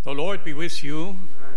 The Lord be with you.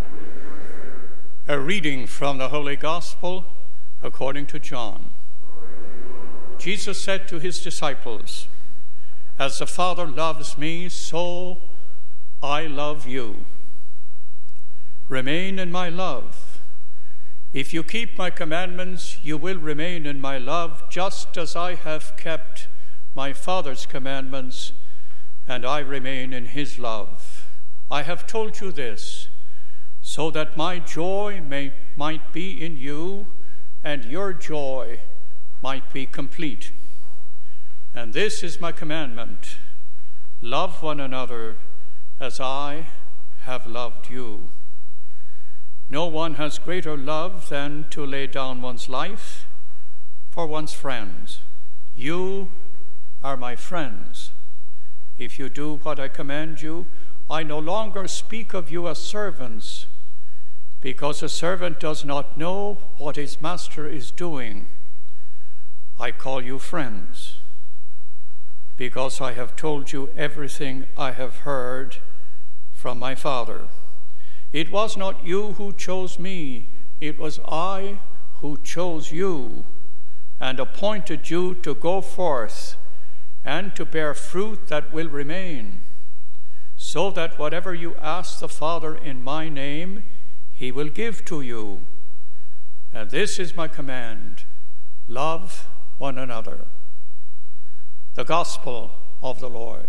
A reading from the Holy Gospel according to John. Jesus said to his disciples, "As the Father loves me, so I love you. Remain in my love. If you keep my commandments, you will remain in my love, just as I have kept my Father's commandments, and I remain in his love. I have told you this, so that my joy might be in you, and your joy might be complete. And this is my commandment: love one another as I have loved you. No one has greater love than to lay down one's life for one's friends. You are my friends if you do what I command you. I no longer speak of you as servants, because a servant does not know what his master is doing. I call you friends, because I have told you everything I have heard from my Father. It was not you who chose me, it was I who chose you and appointed you to go forth and to bear fruit that will remain, so that whatever you ask the Father in my name, he will give to you. And this is my command: love one another." The Gospel of the Lord.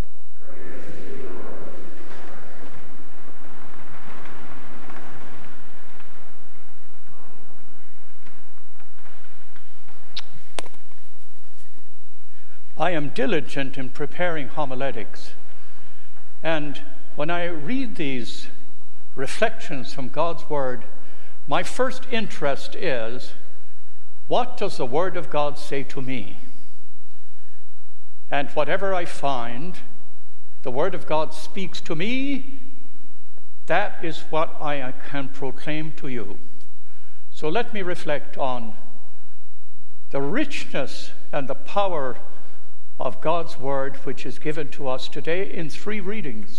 I am diligent in preparing homiletics, and when I read these reflections from God's Word, my first interest is, what does the Word of God say to me? And whatever I find the Word of God speaks to me, that is what I can proclaim to you. So let me reflect on the richness and the power of God's Word, which is given to us today in 3 readings.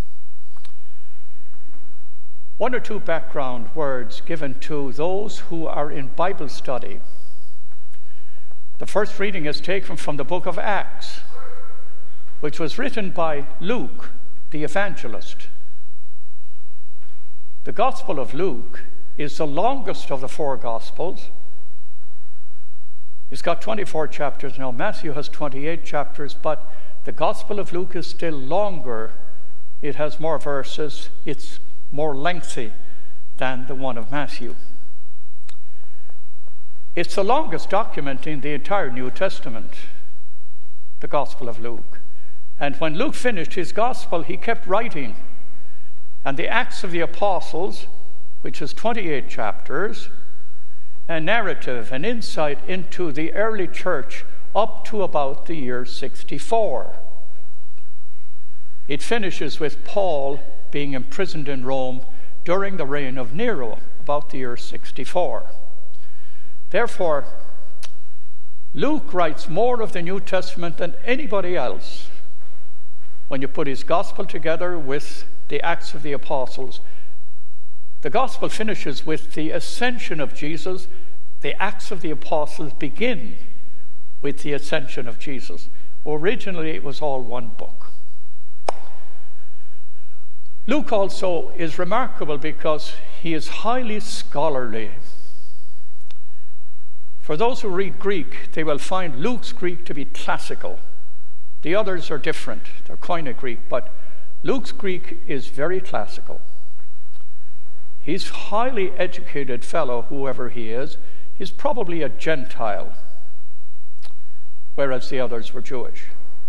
One or two background words given to those who are in Bible study. The first reading is taken from the book of Acts, which was written by Luke, the evangelist. The Gospel of Luke is the longest of the 4 Gospels. It's got 24 chapters now. Matthew has 28 chapters, but the Gospel of Luke is still longer. It has more verses. It's more lengthy than the one of Matthew. It's the longest document in the entire New Testament, the Gospel of Luke. And when Luke finished his Gospel, he kept writing. And the Acts of the Apostles, which is 28 chapters, a narrative, an insight into the early church up to about the year 64. It finishes with Paul being imprisoned in Rome during the reign of Nero, about the year 64. Therefore, Luke writes more of the New Testament than anybody else when you put his Gospel together with the Acts of the Apostles. The Gospel finishes with the ascension of Jesus. The Acts of the Apostles begin with the ascension of Jesus. Originally, it was all one book. Luke also is remarkable because he is highly scholarly. For those who read Greek, they will find Luke's Greek to be classical. The others are different. They're Koine Greek, but Luke's Greek is very classical. He's a highly educated fellow, whoever he is. He's probably a Gentile, whereas the others were Jewish.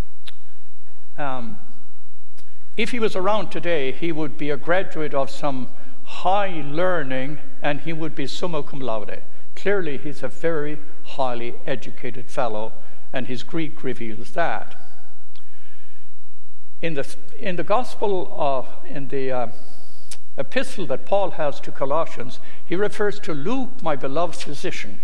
If he was around today, he would be a graduate of some high learning, and he would be summa cum laude. Clearly, he's a very highly educated fellow, and his Greek reveals that. In the Gospel, in the epistle that Paul has to Colossians, he refers to Luke, my beloved physician.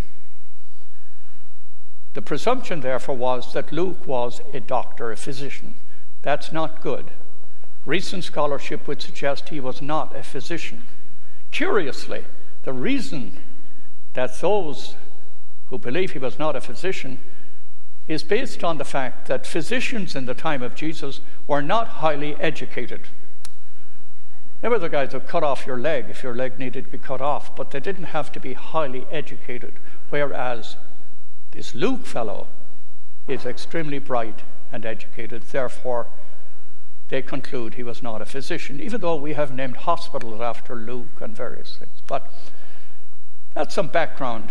The presumption, therefore, was that Luke was a doctor, a physician. That's not good. Recent scholarship would suggest he was not a physician. Curiously, the reason that those who believe he was not a physician is based on the fact that physicians in the time of Jesus were not highly educated. They were the guys who cut off your leg if your leg needed to be cut off, but they didn't have to be highly educated, whereas this Luke fellow is extremely bright and educated. Therefore, they conclude he was not a physician, even though we have named hospitals after Luke and various things. But that's some background.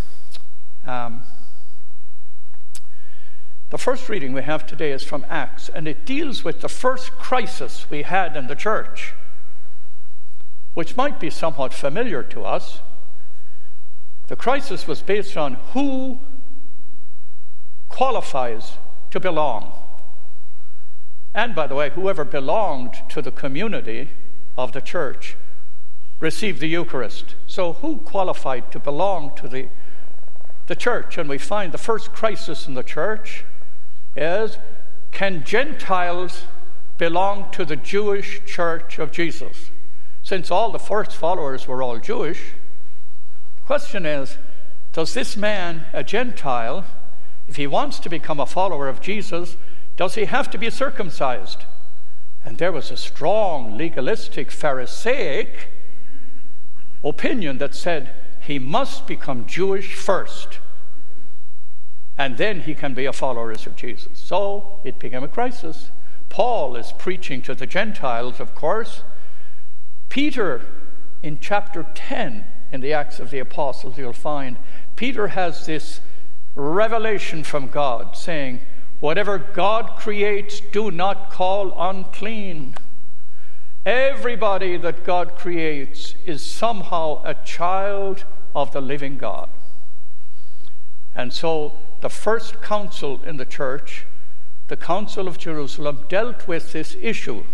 The first reading we have today is from Acts, and it deals with the first crisis we had in the church, which might be somewhat familiar to us. The crisis was based on who qualifies to belong. And by the way, whoever belonged to the community of the church received the Eucharist. So who qualified to belong to the church? And we find the first crisis in the church is, can Gentiles belong to the Jewish church of Jesus? Since all the first followers were all Jewish, the question is, does this man, a Gentile, if he wants to become a follower of Jesus, does he have to be circumcised? And there was a strong legalistic Pharisaic opinion that said he must become Jewish first, and then he can be a follower of Jesus. So it became a crisis. Paul is preaching to the Gentiles, of course. Peter, in chapter 10 in the Acts of the Apostles, you'll find Peter has this revelation from God saying, whatever God creates, do not call unclean. Everybody that God creates is somehow a child of the living God. And so the first council in the church, the Council of Jerusalem, dealt with this issue.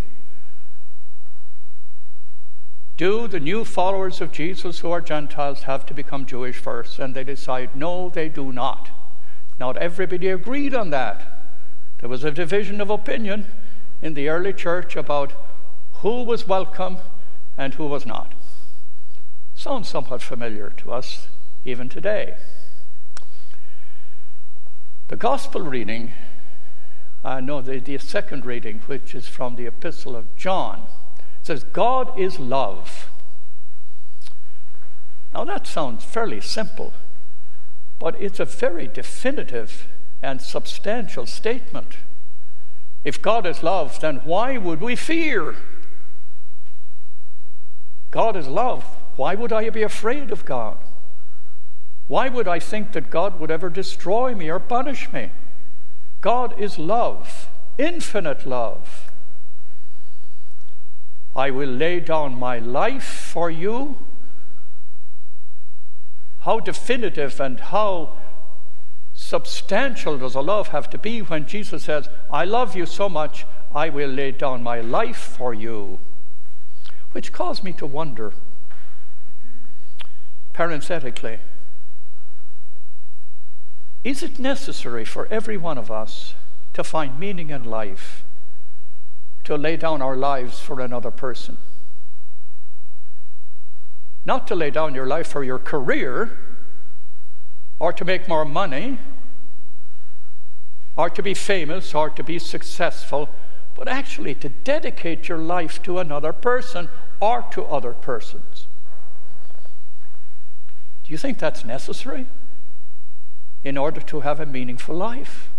Do the new followers of Jesus who are Gentiles have to become Jewish first? And they decide, no, they do not. Not everybody agreed on that. There was a division of opinion in the early church about who was welcome and who was not. Sounds somewhat familiar to us even today. The gospel reading, the second reading, which is from the Epistle of John, says, God is love. Now that sounds fairly simple, but it's a very definitive and substantial statement. If God is love, then why would we fear? God is love. Why would I be afraid of God? Why would I think that God would ever destroy me or punish me? God is love, infinite love. I will lay down my life for you. How definitive and how substantial does a love have to be when Jesus says, I love you so much, I will lay down my life for you? Which caused me to wonder, parenthetically, is it necessary for every one of us to find meaning in life, to lay down our lives for another person? Not to lay down your life for your career, or to make more money, or to be famous, or to be successful, but actually to dedicate your life to another person or to other persons. Do you think that's necessary in order to have a meaningful life?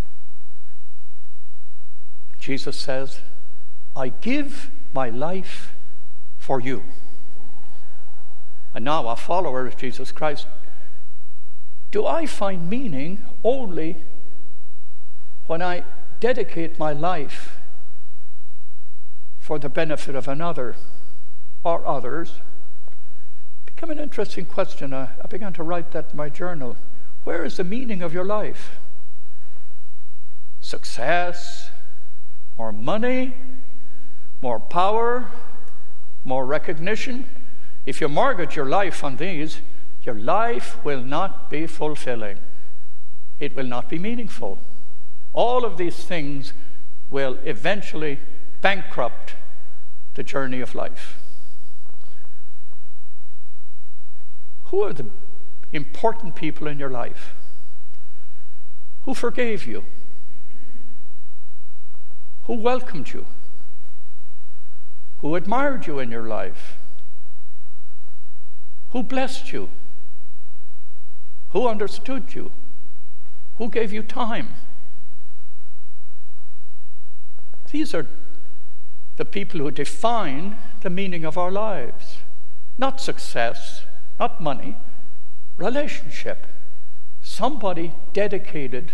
Jesus says, I give my life for you. And now, a follower of Jesus Christ, do I find meaning only when I dedicate my life for the benefit of another or others? Became an interesting question. I began to write that in my journal. Where is the meaning of your life? Success, more money, more power, more recognition? If you mortgage your life on these, your life will not be fulfilling. It will not be meaningful. All of these things will eventually bankrupt the journey of life. Who are the important people in your life? Who forgave you? Who welcomed you? Who admired you in your life? Who blessed you? Who understood you? Who gave you time? These are the people who define the meaning of our lives. Not success, not money, relationship. Somebody dedicated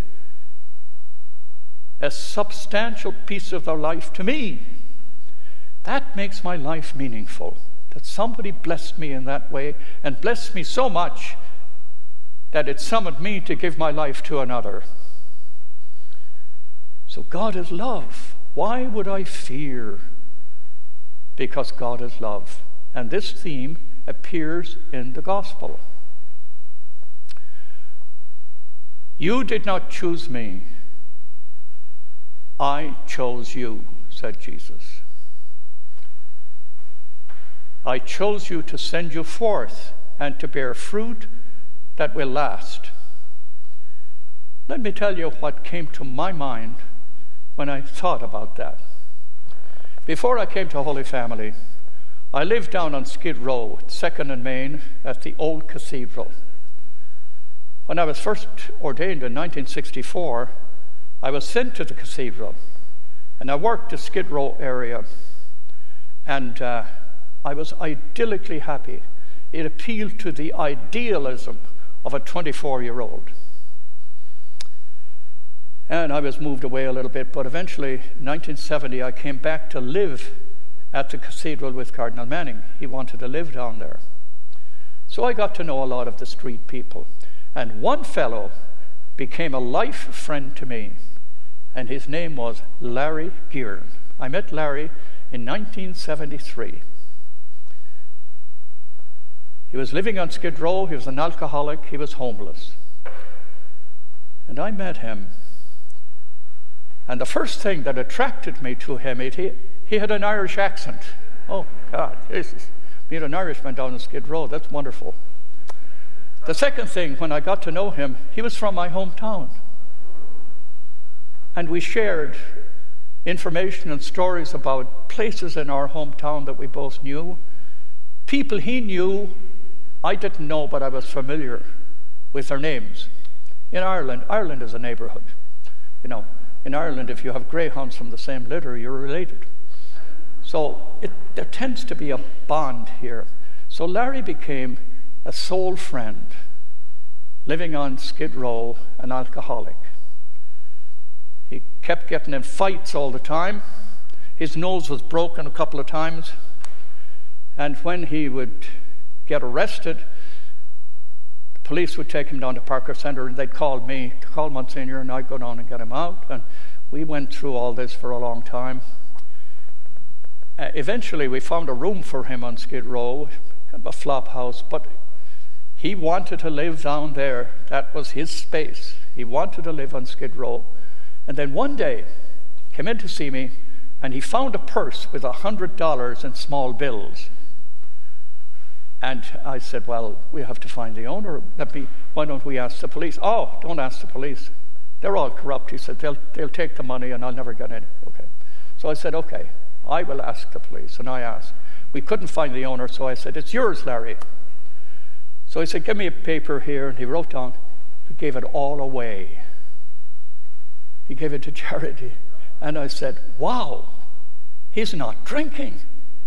a substantial piece of their life to me. That makes my life meaningful, that somebody blessed me in that way, and blessed me so much that it summoned me to give my life to another. So God is love. Why would I fear? Because God is love. And this theme appears in the gospel. You did not choose me. I chose you, said Jesus. I chose you to send you forth and to bear fruit that will last. Let me tell you what came to my mind when I thought about that. Before I came to Holy Family, I lived down on Skid Row, 2nd and Main, at the old cathedral. When I was first ordained in 1964, I was sent to the cathedral, and I worked the Skid Row area, and I was idyllically happy. It appealed to the idealism of a 24-year-old. And I was moved away a little bit, but eventually, in 1970, I came back to live at the cathedral with Cardinal Manning. He wanted to live down there. So I got to know a lot of the street people. And one fellow became a life friend to me, and his name was Larry Gearan. I met Larry in 1973. He was living on Skid Row. He was an alcoholic. He was homeless. And I met him. And the first thing that attracted me to him, he had an Irish accent. Oh, God, Jesus. Being an Irishman down on Skid Row, that's wonderful. The second thing, when I got to know him, he was from my hometown. And we shared information and stories about places in our hometown that we both knew. People he knew, I didn't know, but I was familiar with their names. In Ireland is a neighborhood. You know, in Ireland, if you have greyhounds from the same litter, you're related. So there tends to be a bond here. So Larry became a soul friend, living on Skid Row, an alcoholic. He kept getting in fights all the time. His nose was broken a couple of times. And when he would get arrested, the police would take him down to Parker Center, and they'd call me to call Monsignor, and I'd go down and get him out. And we went through all this for a long time. Eventually, we found a room for him on Skid Row, kind of a flop house, but he wanted to live down there. That was his space. He wanted to live on Skid Row. And then one day, he came in to see me, and he found a purse with $100 in small bills. And I said, well, we have to find the owner. Why don't we ask the police? Oh, don't ask the police. They're all corrupt. He said, they'll take the money and I'll never get any. Okay. So I said, okay, I will ask the police. And I asked. We couldn't find the owner, so I said, it's yours, Larry. So he said, give me a paper here. And he wrote down, he gave it all away. He gave it to charity. And I said, wow, he's not drinking.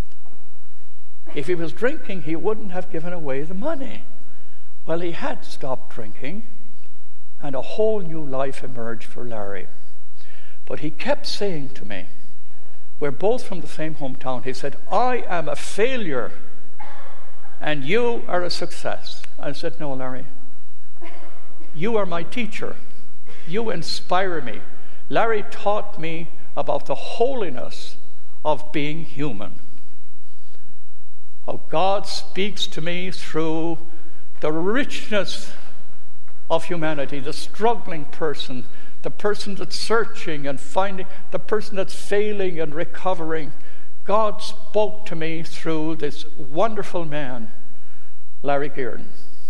If he was drinking, he wouldn't have given away the money. Well, he had stopped drinking, and a whole new life emerged for Larry. But he kept saying to me, we're both from the same hometown, he said, I am a failure, and you are a success. I said, no, Larry, you are my teacher. You inspire me. Larry taught me about the holiness of being human. How God speaks to me through the richness of humanity, the struggling person, the person that's searching and finding, the person that's failing and recovering. God spoke to me through this wonderful man, Larry Gearan.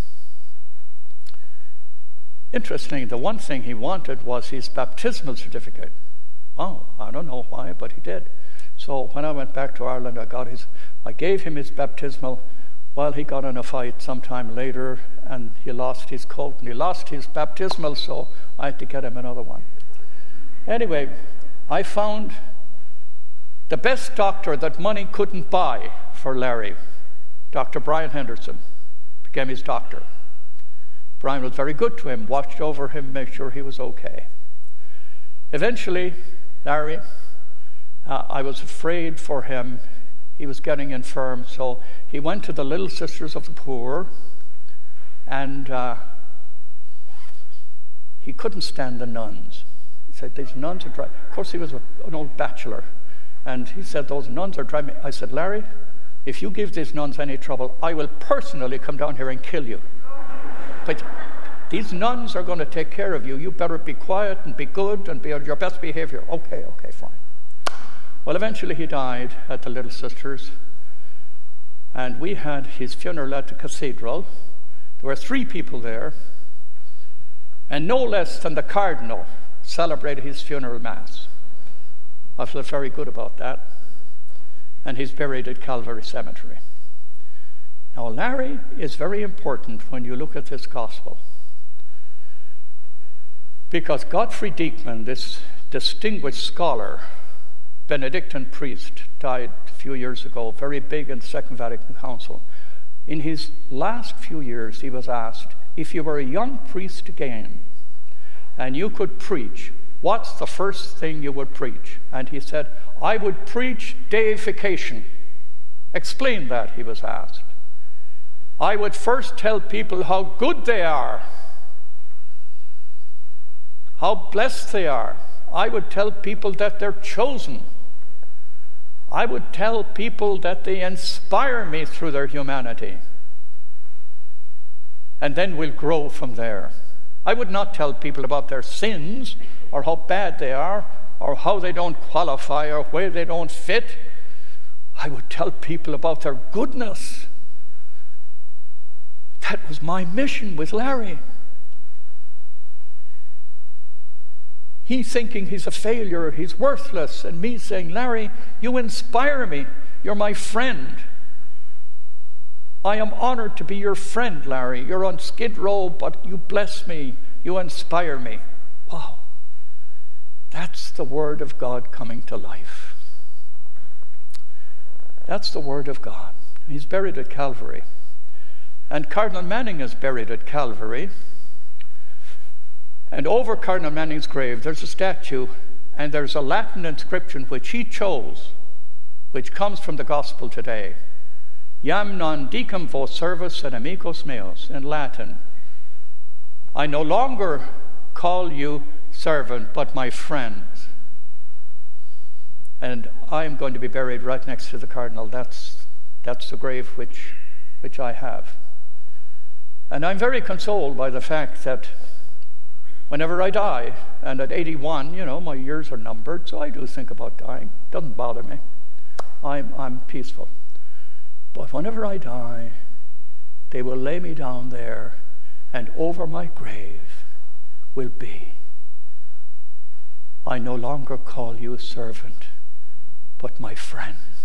Interestingly, the one thing he wanted was his baptismal certificate. Wow, I don't know why, but he did. So when I went back to Ireland, I gave him his baptismal. Well, he got in a fight sometime later, and he lost his coat, and he lost his baptismal, so I had to get him another one. Anyway, I found the best doctor that money couldn't buy for Larry. Dr. Brian Henderson became his doctor. Brian was very good to him, watched over him, made sure he was okay. Eventually, Larry, I was afraid for him. He was getting infirm, so he went to the Little Sisters of the Poor, and he couldn't stand the nuns. He said, these nuns are driving. Of course, he was an old bachelor, and he said, those nuns are driving me. I said, Larry, if you give these nuns any trouble, I will personally come down here and kill you. But these nuns are going to take care of you. You better be quiet and be good and be on your best behavior. Okay, fine. Well, eventually he died at the Little Sisters, and we had his funeral at the cathedral. There were 3 people there, and no less than the Cardinal celebrated his funeral mass. I feel very good about that. And he's buried at Calvary Cemetery. Now, Larry is very important when you look at this gospel, because Godfrey Diekman, this distinguished scholar, Benedictine priest, died a few years ago, very big in the Second Vatican Council. In his last few years, he was asked, if you were a young priest again and you could preach, what's the first thing you would preach? And he said, I would preach deification. Explain that, he was asked. I would first tell people how good they are, how blessed they are. I would tell people that they're chosen. I would tell people that they inspire me through their humanity. And then we'll grow from there. I would not tell people about their sins or how bad they are or how they don't qualify or where they don't fit. I would tell people about their goodness. That was my mission with Larry. He thinking he's a failure, he's worthless, and me saying, Larry, you inspire me. You're my friend. I am honored to be your friend, Larry. You're on Skid Row, but you bless me. You inspire me. Wow. That's the Word of God coming to life. That's the Word of God. He's buried at Calvary. And Cardinal Manning is buried at Calvary. And over Cardinal Manning's grave, there's a statue, and there's a Latin inscription which he chose, which comes from the Gospel today. Iam non dicam vos servus et amicos meos, in Latin. I no longer call you servant, but my friends. And I'm going to be buried right next to the Cardinal. That's the grave which I have. And I'm very consoled by the fact that whenever I die, and at 81, my years are numbered, so I do think about dying. Doesn't bother me. I'm peaceful. But whenever I die, they will lay me down there, and over my grave will be, I no longer call you a servant, but my friend.